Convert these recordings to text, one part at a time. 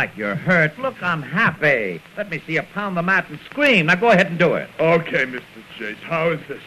like you're hurt. Look, I'm happy. Let me see you pound the mat and scream. Now go ahead and do it. Okay, Mr. Chase. How is this?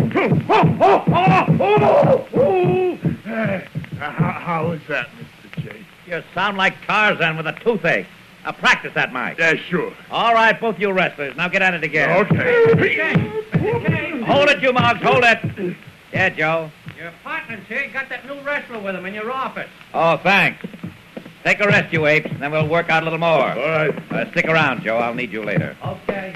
How is that, Mr. Chase? You sound like Tarzan with a toothache. Now practice that, Mike. Yeah, sure. All right, both you wrestlers. Now get at it again. Okay. Hold it, you mugs. Hold it. Yeah, Joe. Your partner's here. You got that new wrestler with him in your office. Oh, thanks. Take a rest, you apes, and then we'll work out a little more. All right. Stick around, Joe. I'll need you later. Okay.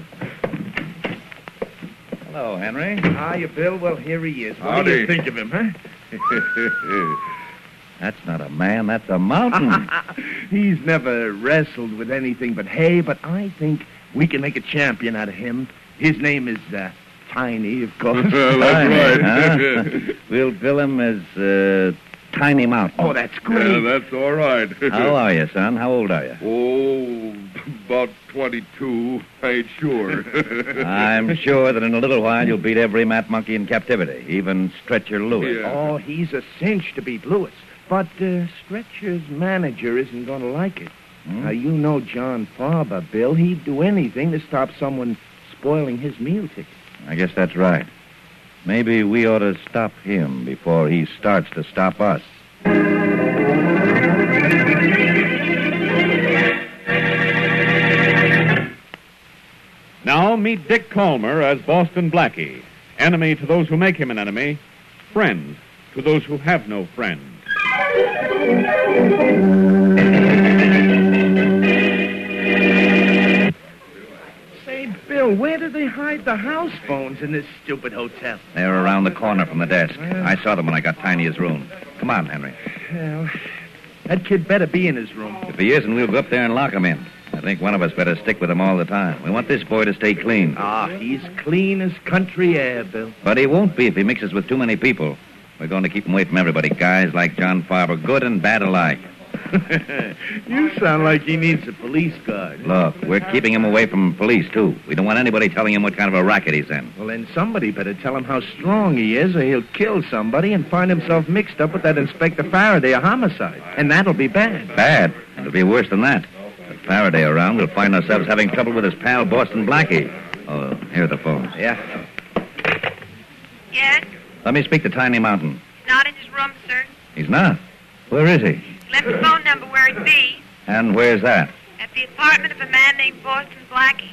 Hello, Henry. Hiya, Bill. Well, here he is. What do Howdy. you think of him, huh? That's not a man. That's a mountain. He's never wrestled with anything but hay, but I think we can make a champion out of him. His name is Tiny, of course. That's right. Huh? We'll bill him as Tiny Mountain. Oh, that's great. Yeah, that's all right. How are you, son? How old are you? Oh, about 22. I ain't sure. I'm sure that in a little while you'll beat every mat monkey in captivity, even Stretcher Lewis. Yeah. Oh, he's a cinch to beat Lewis. But Stretcher's manager isn't going to like it. Now, you know John Farber, Bill. He'd do anything to stop someone spoiling his meal ticket. I guess that's right. Maybe we ought to stop him before he starts to stop us. Now meet Dick Calmer as Boston Blackie. Enemy to those who make him an enemy. Friend to those who have no friend. Say, Bill, where do they hide the house phones in this stupid hotel? They're around the corner from the desk. I saw them when I got Tiny's room. Come on, Henry. Well, that kid better be in his room. If he isn't, we'll go up there and lock him in. I think one of us better stick with him all the time. We want this boy to stay clean. Ah, he's clean as country air, Bill. But he won't be if he mixes with too many people. We're going to keep him away from everybody, guys like John Farber, good and bad alike. You sound like he needs a police guard. Look, we're keeping him away from police, too. We don't want anybody telling him what kind of a racket he's in. Well, then somebody better tell him how strong he is, or he'll kill somebody and find himself mixed up with that Inspector Faraday, a homicide. And that'll be bad. Bad? It'll be worse than that. With Faraday around, we'll find ourselves having trouble with his pal, Boston Blackie. Oh, here are the phones. Yeah. Yes? Let me speak to Tiny Mountain. Not in his room, sir. He's not. Where is he? Left a phone number where he'd be. And where's that? At the apartment of a man named Boston Blackie.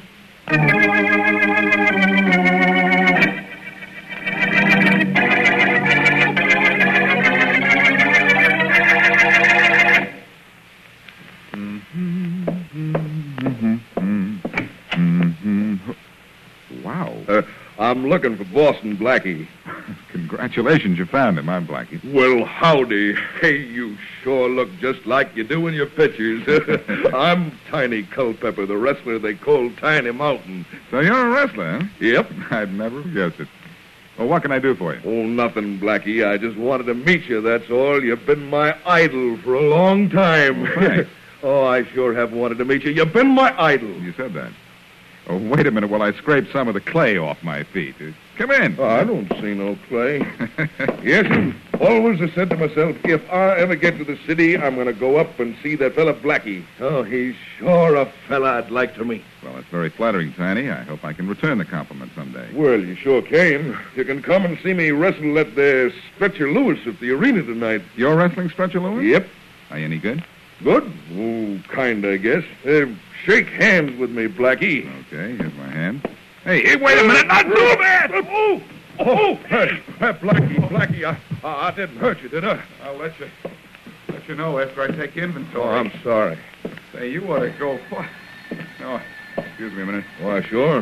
Wow. I'm looking for Boston Blackie. Congratulations, you found him. I'm Blackie. Well, howdy. Hey, you sure look just like you do in your pictures. I'm Tiny Culpepper, the wrestler they call Tiny Mountain. So you're a wrestler, huh? Yep. I'd never have guessed it. Well, what can I do for you? Oh, nothing, Blackie. I just wanted to meet you, that's all. You've been my idol for a long time. Thanks. Oh, I sure have wanted to meet you. You've been my idol. You said that. Oh, wait a minute while I scrape some of the clay off my feet. Come in. Oh, I don't see no clay. Yes, and always I said to myself, if I ever get to the city, I'm going to go up and see that fella Blackie. Oh, he's sure a fella I'd like to meet. Well, that's very flattering, Tiny. I hope I can return the compliment someday. Well, you sure can. You can come and see me wrestle at the Stretcher Lewis at the arena tonight. You're wrestling Stretcher Lewis? Yep. Are you any good? Good? Oh, kind, I guess. Shake hands with me, Blackie. Okay, here's my hand. Hey, wait a minute. Not too bad. Hey, Blackie, I didn't hurt you, did I? I'll let you know after I take inventory. Oh, I'm sorry. Say, you ought to go... Oh, excuse me a minute. Why, sure.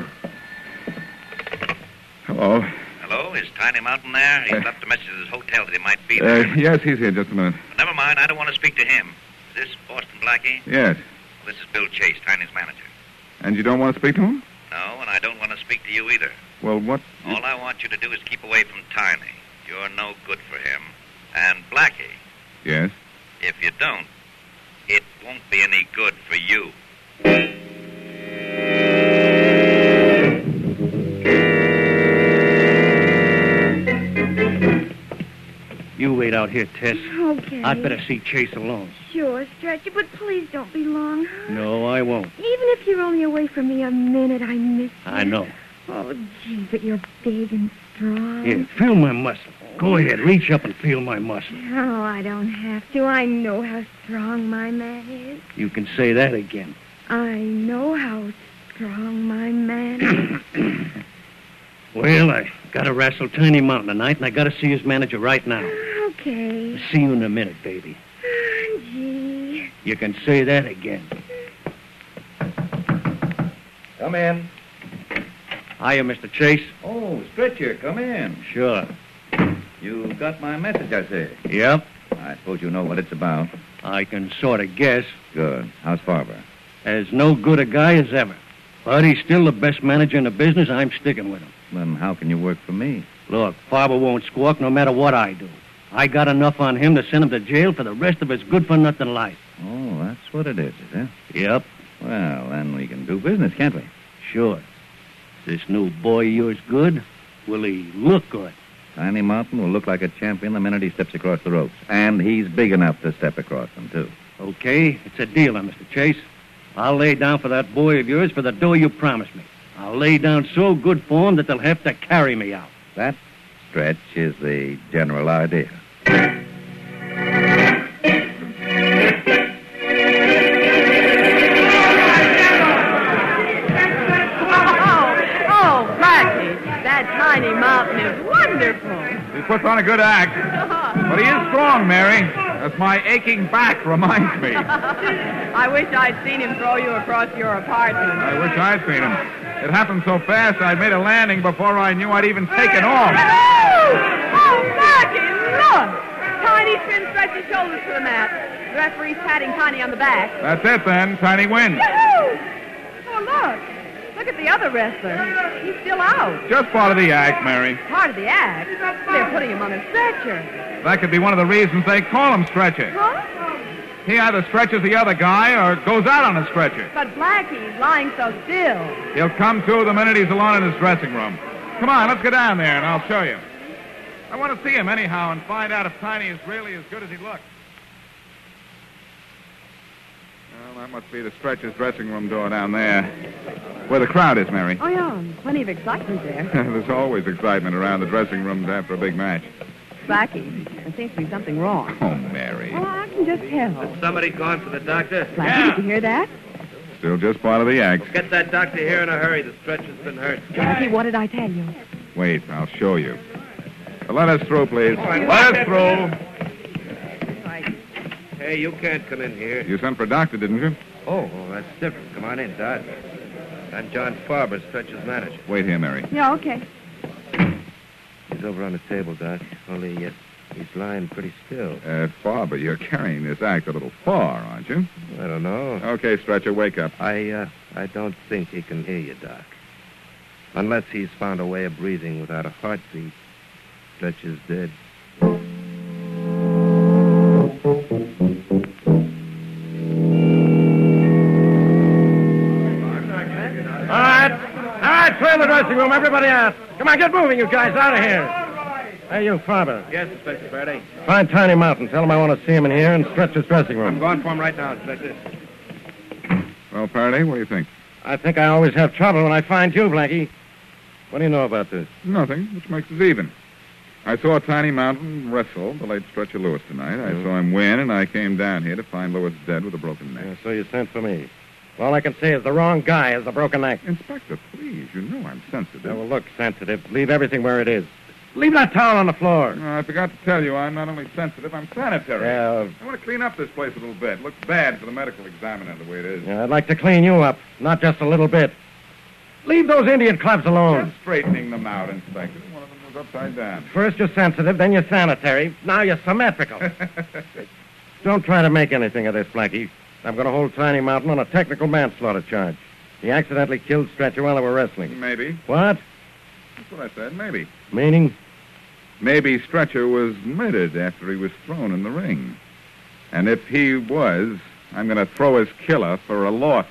Hello. Hello, is Tiny Mountain there? He's left a message at his hotel that he might be there. Yes, he's here. Just a minute. But never mind, I don't want to speak to him. Is this Boston Blackie? Yes. Well, this is Bill Chase, Tiny's manager. And you don't want to speak to him? No, and I don't want to speak to you either. Well, what... All I want you to do is keep away from Tiny. You're no good for him. And Blackie, Yes? if you don't, it won't be any good for you. You wait out here, Tess. Okay. I'd better see Chase alone. Sure, Stretcher, but please don't be long. No, I won't. Even if you're only away from me a minute, I miss you. I know. Oh, gee, but you're big and strong. Here, feel my muscle. Go ahead, reach up and feel my muscle. Oh, I don't have to. I know how strong my man is. You can say that again. I know how strong my man is. Well, I gotta wrestle Tiny Mountain tonight, and I gotta see his manager right now. Okay. See you in a minute, baby. Gee. You can say that again. Come in. Hiya, Mr. Chase. Oh, Stretcher, come in. Sure. You got my message, I say. Yep. I suppose you know what it's about. I can sort of guess. Good. How's Farber? As no good a guy as ever. But he's still the best manager in the business. I'm sticking with him. Then how can you work for me? Look, Farber won't squawk no matter what I do. I got enough on him to send him to jail for the rest of his good-for-nothing life. Oh, that's what it is it? Yep. Well, then we can do business, can't we? Sure. Is this new boy of yours good? Will he look good? Tiny Mountain will look like a champion the minute he steps across the ropes. And he's big enough to step across them, too. Okay, it's a dealer, Mr. Chase. I'll lay down for that boy of yours for the dough you promised me. I'll lay down so good for him that they'll have to carry me out. That, Stretch, is the general idea. Oh, Blackie, that Tiny Mountain is wonderful. He puts on a good act. But he is strong, Mary. As my aching back reminds me. I wish I'd seen him throw you across your apartment. I wish I'd seen him. It happened so fast I'd made a landing before I knew I'd even taken off. Oh, Blackie, look! Tiny's pinned Stretch's shoulders to the mat. The referee's patting Tiny on the back. That's it, then. Tiny wins. Yahoo! Oh, look. Look at the other wrestler. He's still out. Just part of the act, Mary. Part of the act? They're putting him on a stretcher. That could be one of the reasons they call him Stretcher. Huh? He either stretches the other guy or goes out on a stretcher. But Blackie's lying so still. He'll come to the minute he's alone in his dressing room. Come on, let's go down there and I'll show you. I want to see him anyhow and find out if Tiny is really as good as he looks. Well, that must be the Stretcher's dressing room door down there. Where the crowd is, Mary. Oh, yeah. Plenty of excitement there. There's always excitement around the dressing rooms after a big match. Blackie, there seems to be something wrong. Oh, Mary. Oh, I can just tell. Somebody gone for the doctor? Blackie, did you hear that? Still just part of the act. Get that doctor here in a hurry. The stretcher's been hurt. Blackie, what did I tell you? Wait, I'll show you. Let us through, please. right, Let us through. Right. Hey, you can't come in here. You sent for a doctor, didn't you? Oh, well, that's different. Come on in, Doc. I'm John Farber, Stretcher's manager. Wait here, Mary. Yeah, okay. He's over on the table, Doc. Only he's lying pretty still. Farber, you're carrying this act a little far, aren't you? I don't know. Okay, Stretcher, wake up. I don't think he can hear you, Doc. Unless he's found a way of breathing without a heartbeat. Stretcher's dead. All right, clear the dressing room. Everybody out. Come on, get moving, you guys. Out of here. Hey, you, Farber. Yes, Inspector Faraday. Find Tiny Mountain. Tell him I want to see him in here and Stretcher's dressing room. I'm going for him right now, Inspector. Well, Faraday, what do you think? I think I always have trouble when I find you, Blackie. What do you know about this? Nothing, which makes us even. I saw Tiny Mountain wrestle the late Stretcher Lewis tonight. I saw him win, and I came down here to find Lewis dead with a broken neck. So you sent for me. All I can say is the wrong guy has the broken neck. Inspector, please, you know I'm sensitive. Well, look, sensitive. Leave everything where it is. Leave that towel on the floor. No, I forgot to tell you, I'm not only sensitive, I'm sanitary. Yeah. I want to clean up this place a little bit. It looks bad for the medical examiner the way it is. Yeah, I'd like to clean you up, not just a little bit. Leave those Indian clubs alone. Just straightening them out, Inspector. One of them was upside down. First you're sensitive, then you're sanitary. Now you're symmetrical. Don't try to make anything of this, Blackie. I'm going to hold Tiny Mountain on a technical manslaughter charge. He accidentally killed Stretcher while they were wrestling. Maybe. What? That's what I said, maybe. Meaning? Maybe Stretcher was murdered after he was thrown in the ring. And if he was, I'm going to throw his killer for a loss.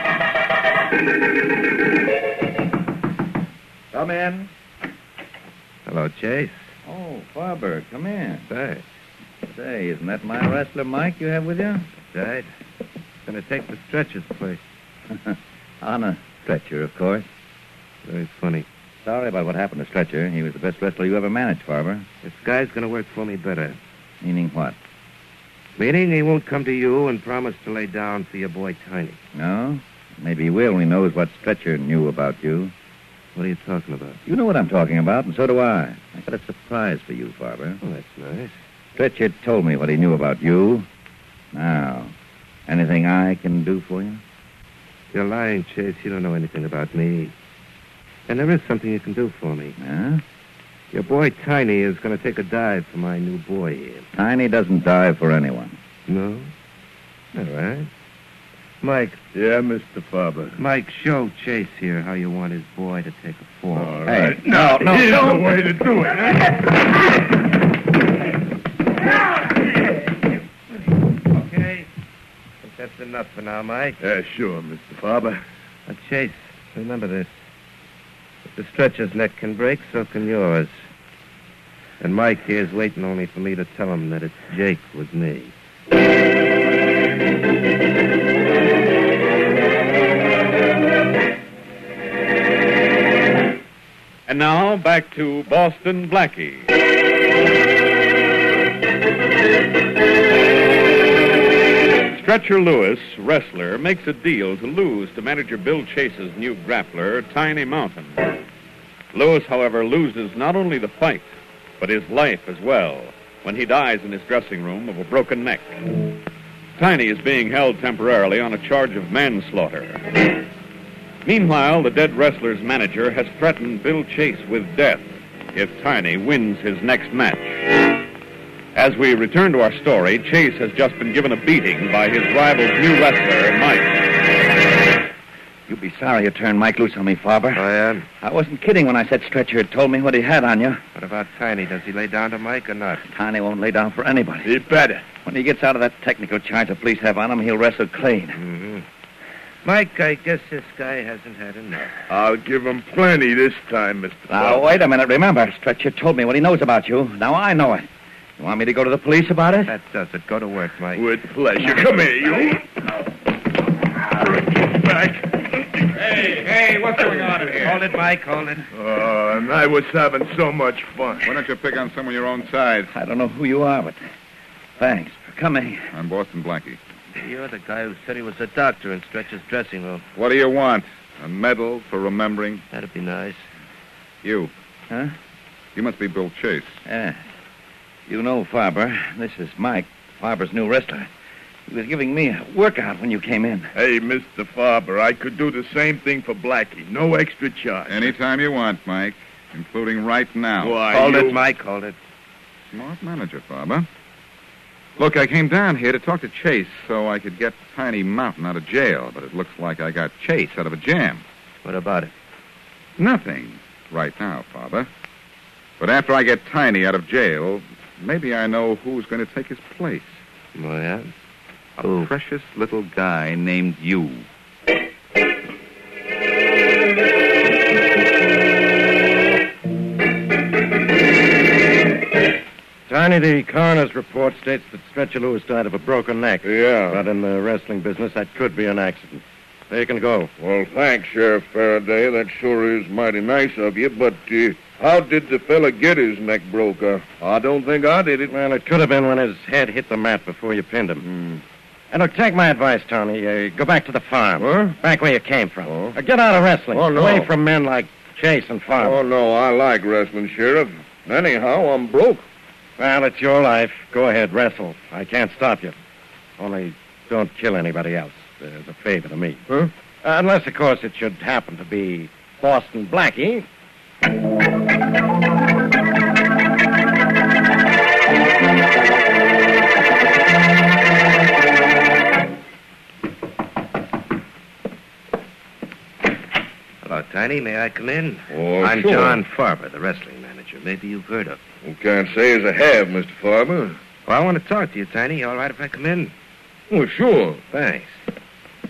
Come in. Hello, Chase. Oh, Farber, come in. Say, Say, isn't that my wrestler Mike you have with you? that's right. Gonna take the stretcher's place. On a stretcher, of course. Very funny. Sorry about what happened to Stretcher. He was the best wrestler you ever managed, Farber. This guy's gonna work for me better. Meaning what? Meaning he won't come to you and promise to lay down for your boy Tiny. No? Maybe he will when he knows what Stretcher knew about you. What are you talking about? You know what I'm talking about, and so do I. I got a surprise for you, Farber. Oh, that's nice. Stretcher told me what he knew about you. Now, anything I can do for you? You're lying, Chase. You don't know anything about me. And there is something you can do for me. Huh? Your boy Tiny is going to take a dive for my new boy here. Tiny doesn't dive for anyone. No? All right. Mike. Yeah, Mr. Farber. Mike, show Chase here how you want his boy to take a fall. All Hey, right. no, Here's no. the way to do it. Okay. I think that's enough for now, Mike. Yeah, sure, Mr. Farber. Now, Chase, remember this. If the stretcher's neck can break, so can yours. And Mike here's waiting only for me to tell him that it's Jake with me. And now, back to Boston Blackie. Stretcher Lewis, wrestler, makes a deal to lose to manager Bill Chase's new grappler, Tiny Mountain. Lewis, however, loses not only the fight, but his life as well, when he dies in his dressing room of a broken neck. Tiny is being held temporarily on a charge of manslaughter. Meanwhile, the dead wrestler's manager has threatened Bill Chase with death if Tiny wins his next match. As we return to our story, Chase has just been given a beating by his rival's new wrestler, Mike. You'll be sorry you turned Mike loose on me, Farber. Oh, yeah? I wasn't kidding when I said Stretcher had told me what he had on you. What about Tiny? Does he lay down to Mike or not? Tiny won't lay down for anybody. He better. When he gets out of that technical charge the police have on him, he'll wrestle clean. Mm-hmm. Mike, I guess this guy hasn't had enough. I'll give him plenty this time, Mr. Now, Farber. wait a minute. Remember, Stretcher told me what he knows about you. Now I know it. You want me to go to the police about it? That does it. Go to work, Mike. With pleasure. Come here, you. Back. Hey, what's going on in here? Hold it, Mike, hold it. Oh, and I was having so much fun. Why don't you pick on someone your own size? I don't know who you are, but thanks for coming. I'm Boston Blackie. You're the guy who said he was a doctor in Stretcher's dressing room. What do you want? A medal for remembering? That'd be nice. You. Huh? You must be Bill Chase. Yeah. You know Farber. This is Mike, Farber's new wrestler. He was giving me a workout when you came in. Hey, Mr. Farber, I could do the same thing for Blackie. No extra charge. Anytime you want, Mike, including right now. Why, Hold you... it, Mike, hold it. Smart manager, Farber. Look, I came down here to talk to Chase so I could get Tiny Mountain out of jail, but it looks like I got Chase out of a jam. What about it? Nothing right now, Farber. But after I get Tiny out of jail, maybe I know who's going to take his place. Oh, yeah? A precious little guy named you. Tiny, the coroner's report states that Stretcher Lewis died of a broken neck. Yeah. But in the wrestling business, that could be an accident. There you can go. Well, thanks, Sheriff Faraday. That sure is mighty nice of you, but how did the fella get his neck broke? I don't think I did it. Well, it could have been when his head hit the mat before you pinned him. And look, take my advice, Tony. Go back to the farm. Huh? Back where you came from. Oh. Get out of wrestling. Oh, no. Away from men like Chase and Farm. Oh, no, I like wrestling, Sheriff. Anyhow, I'm broke. Well, it's your life. Go ahead, wrestle. I can't stop you. Only don't kill anybody else. As a favor to me. Huh? Unless, of course, it should happen to be Boston Blackie. Hello, Tiny. May I come in? Oh, I'm sure. John Farber, the wrestling manager. Maybe you've heard of him. Can't say as I have, Mr. Farber. Well, I want to talk to you, Tiny. All right if I come in? Oh, sure. Thanks.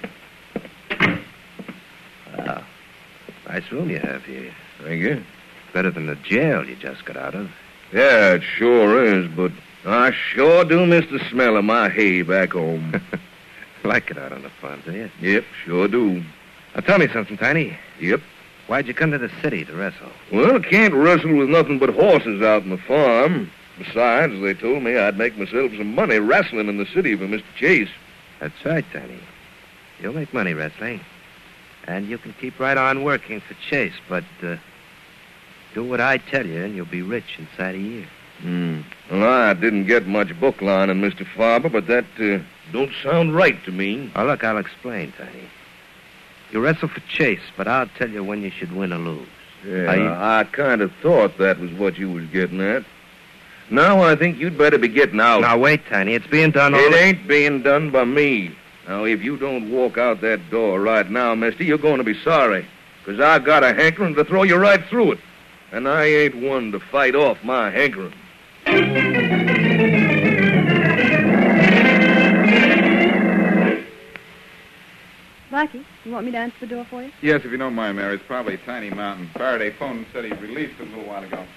Wow. Nice room you have here. Thank you. better than the jail you just got out of. Yeah, it sure is, but I sure do miss the smell of my hay back home. Like it out on the farm, do you? Yep, sure do. Now, tell me something, Tiny. Yep. Why'd you come to the city to wrestle? Well, can't wrestle with nothing but horses out on the farm. Besides, they told me I'd make myself some money wrestling in the city for Mr. Chase. That's right, Tiny. You'll make money wrestling. And you can keep right on working for Chase, but do what I tell you, and you'll be rich inside a year. Well, I didn't get much book line in Mr. Farber, but that don't sound right to me. Oh, look, I'll explain, Tiny. You wrestle for Chase, but I'll tell you when you should win or lose. Yeah, I kind of thought that was what you was getting at. Now I think you'd better be getting out. Now, wait, Tiny. It's being done all... It ain't being done by me. Now, if you don't walk out that door right now, mister, you're going to be sorry. Because I got a hankering to throw you right through it. And I ain't one to fight off my hankering. Blackie, you want me to answer the door for you? Yes, if you don't mind, Mary. It's probably Tiny Mountain. Faraday phoned and said he released him a little while ago.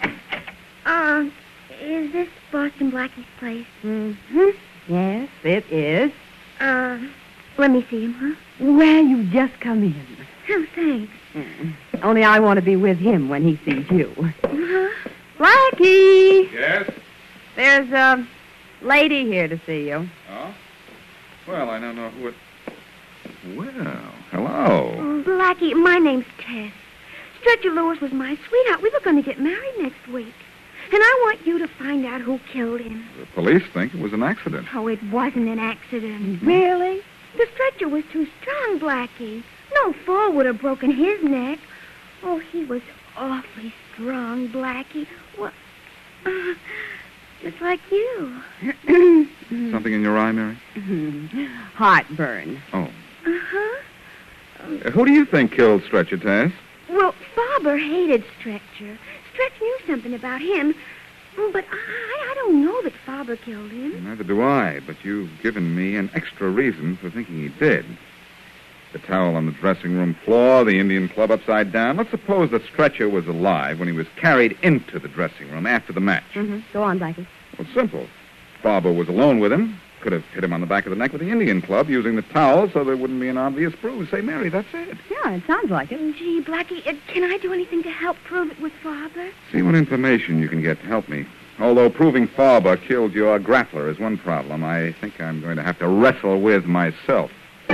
Is this Boston Blackie's place? Mm-hmm. Yes, it is. Let me see him, huh? Well, you just come in. Oh, thanks. Only I want to be with him when he sees you. Uh-huh. Blackie! Yes? There's a lady here to see you. Oh? Well, I don't know who it... Well, hello. Oh, Blackie, my name's Tess. Stretcher Lewis was my sweetheart. We were going to get married next week. And I want you to find out who killed him. The police think it was an accident. Oh, it wasn't an accident. Really? The stretcher was too strong, Blackie. No fall would have broken his neck. Oh, he was awfully strong, Blackie. What? Just like you. Something in your eye, Mary? Heartburn. Oh. Uh-huh. Who do you think killed Stretcher, Tess? Well, Farber hated Stretcher. Stretch knew something about him. But I don't know that Farber killed him. Neither do I, but you've given me an extra reason for thinking he did. The towel on the dressing room floor, the Indian club upside down. Let's suppose that Stretcher was alive when he was carried into the dressing room after the match. Mm-hmm. Go on, Blackie. Well, it's simple. Farber was alone with him. Could have hit him on the back of the neck with the Indian club using the towel so there wouldn't be an obvious bruise. Say, Mary, that's it. Yeah, it sounds like it. Gee, Blackie, can I do anything to help prove it was Farber? See what information you can get to help me. Although proving Farber killed your grappler is one problem, I think I'm going to have to wrestle with myself.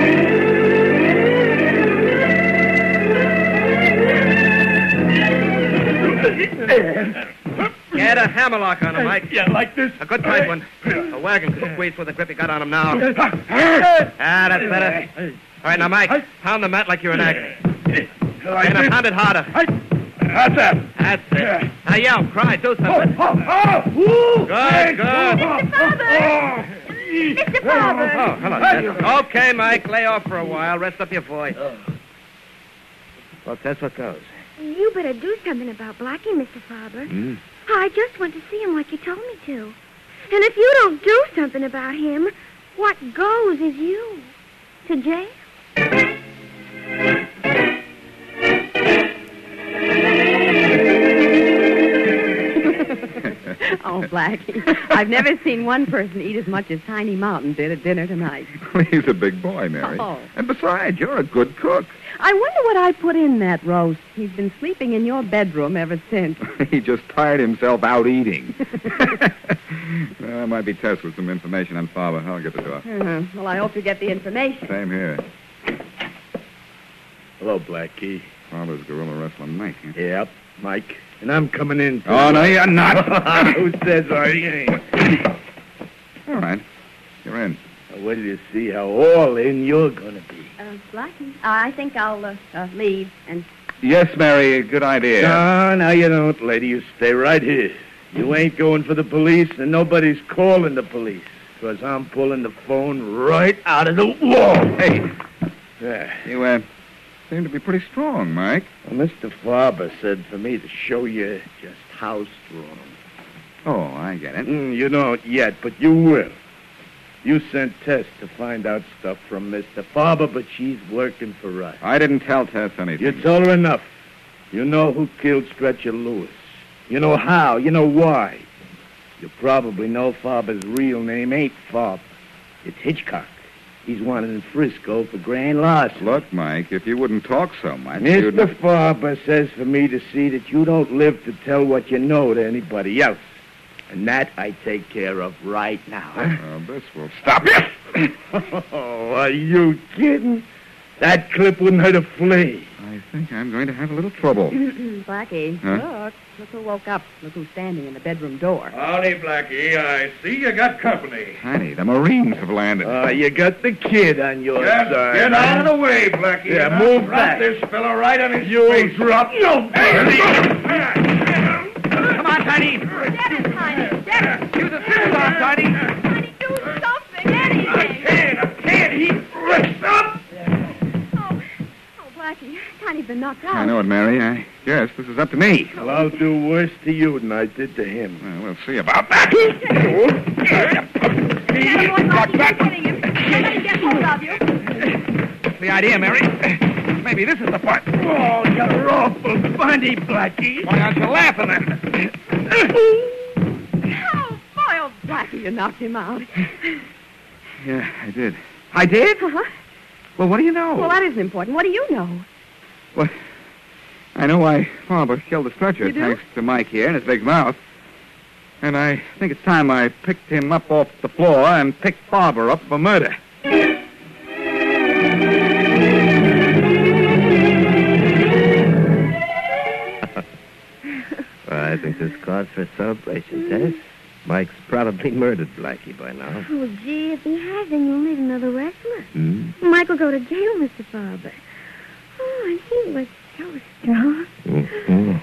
Get a hammerlock on him, Mike. Yeah, like this. A good tight one. A wagon could squeeze with the grip you got on him now. That's better. All right, now, Mike, pound the mat like you're in agony. And now pound it harder. How's that? That's it. Now yell, cry, do something. Good, good. Mr. Farber! Mr. Farber! Oh, hello, Tess. Okay, Mike, lay off for a while. Rest up your voice. Well, Tess, what goes? You better do something about Blackie, Mr. Farber. I just went to see him like you told me to. And if you don't do something about him, what goes is you. To jail. Oh, Blackie, I've never seen one person eat as much as Tiny Mountain did at dinner tonight. He's a big boy, Mary. Oh. And besides, you're a good cook. I wonder what I put in that roast. He's been sleeping in your bedroom ever since. He just tired himself out eating. Well, that might be Tess with some information on Farber. I'll get the door. Well, I hope you get the information. Same here. Hello, Blackie. Farber's gorilla wrestler Mike. Huh? Yep, Mike. And I'm coming in. Oh, no, you're not. Who says I ain't? All right. You're in. Now, wait till you see how all in you're going to be. Blackie, I think I'll leave and... Yes, Mary, good idea. No, you don't, lady. You stay right here. You ain't going for the police, and nobody's calling the police. Because I'm pulling the phone right out of the wall. Hey. Yeah. You, seem to be pretty strong, Mike. Well, Mr. Farber said for me to show you just how strong. Oh, I get it. You don't yet, but you will. You sent Tess to find out stuff from Mr. Farber, but she's working for us. I didn't tell Tess anything. You told her enough. You know who killed Stretcher Lewis. You know how. You know why. You probably know Farber's real name ain't Farber. It's Hitchcock. He's wanted in Frisco for grand larceny. Look, Mike, if you wouldn't talk so much, you'd... Mr. Farber says for me to see that you don't live to tell what you know to anybody else. And that I take care of right now. This will stop you. Oh, are you kidding? That clip wouldn't hurt a flea. I think I'm going to have a little trouble. Blackie, Huh? Look who woke up. Look who's standing in the bedroom door. Howdy, Blackie. I see you got company. Honey, the Marines have landed. You got the kid on your Just side. get out of the way, Blackie. Yeah, and I'll move drop back. this fella right on his You face. drop. No. Come on, Tiny. Get him, Tiny. Get him. Use a scissors on, Tiny. Tiny, do something, anything. I can't. He rips up. Oh, Blackie, Tiny's been knocked out. I know it, Mary. I guess this is up to me. Well, I'll do worse to you than I did to him. Well, we'll see about that. Everyone, Blackie, you're hitting him. Somebody get hold of you. The idea, Mary. Maybe this is the part. Oh, you're awful funny, Blackie. Why aren't you laughing then? Oh, boy, oh, Blackie, you knocked him out. Yeah, I did. I did? Uh-huh. Well, what do you know? Well, that isn't important. What do you know? What? I know why Farber killed the Stretcher, You do? thanks to Mike here and his big mouth. And I think it's time I picked him up off the floor and picked Farber up for murder. Well, I think this calls for a celebration, Tess. Mike's probably murdered Blackie by now. Oh, gee, if he has, then you'll need another wrestler. Hmm? Mike will go to jail, Mr. Farber. Oh, and he was so strong. Mm-hmm.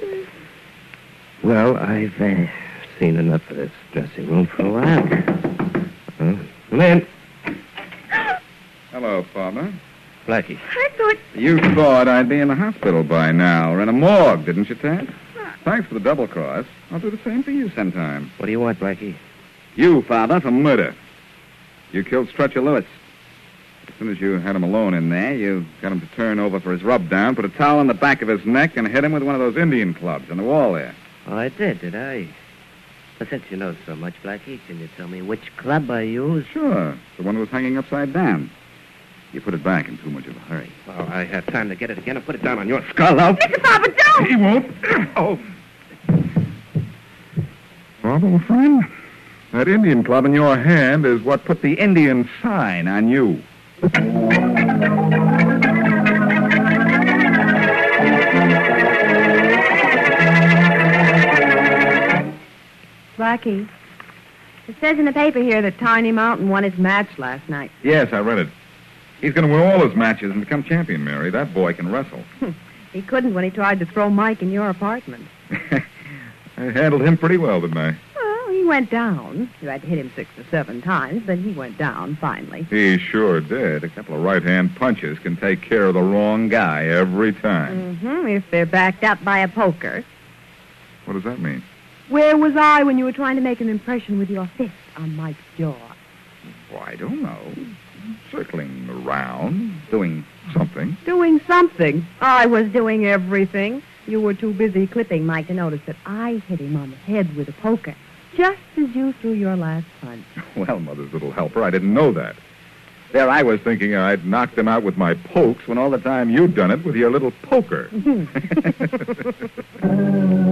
Well, I've seen enough of this dressing room for a while. Come in. Hello, Farber. Blackie. I thought... You thought I'd be in the hospital by now, or in a morgue, didn't you, Ted? Thanks for the double cross. I'll do the same for you sometime. What do you want, Blackie? You, Father, for murder. You killed Stretcher Lewis. As soon as you had him alone in there, you got him to turn over for his rub-down, put a towel on the back of his neck, and hit him with one of those Indian clubs on the wall there. Oh, I did I? Well, since you know so much, Blackie, can you tell me which club I used? Sure. The one that was hanging upside down. You put it back in too much of a hurry. Oh, I have time to get it again and put it down on your skull, though. Mr. Farber, don't! He won't. Oh. Father, my friend, that Indian club in your hand is what put the Indian sign on you. Blackie, it says in the paper here that Tiny Mountain won his match last night. Yes, I read it. He's going to win all his matches and become champion, Mary. That boy can wrestle. He couldn't when he tried to throw Mike in your apartment. I handled him pretty well, didn't I? Well, he went down. You had to hit him 6 or 7 times, but he went down finally. He sure did. A couple of right-hand punches can take care of the wrong guy every time. Mm-hmm, if they're backed up by a poker. What does that mean? Where was I when you were trying to make an impression with your fist on Mike's jaw? Well, I don't know. Circling around, doing something. Doing something. I was doing everything. You were too busy clipping Mike to notice that I hit him on the head with a poker, just as you threw your last punch. Well, Mother's little helper, I didn't know that. There I was thinking I'd knocked him out with my pokes when all the time you'd done it with your little poker.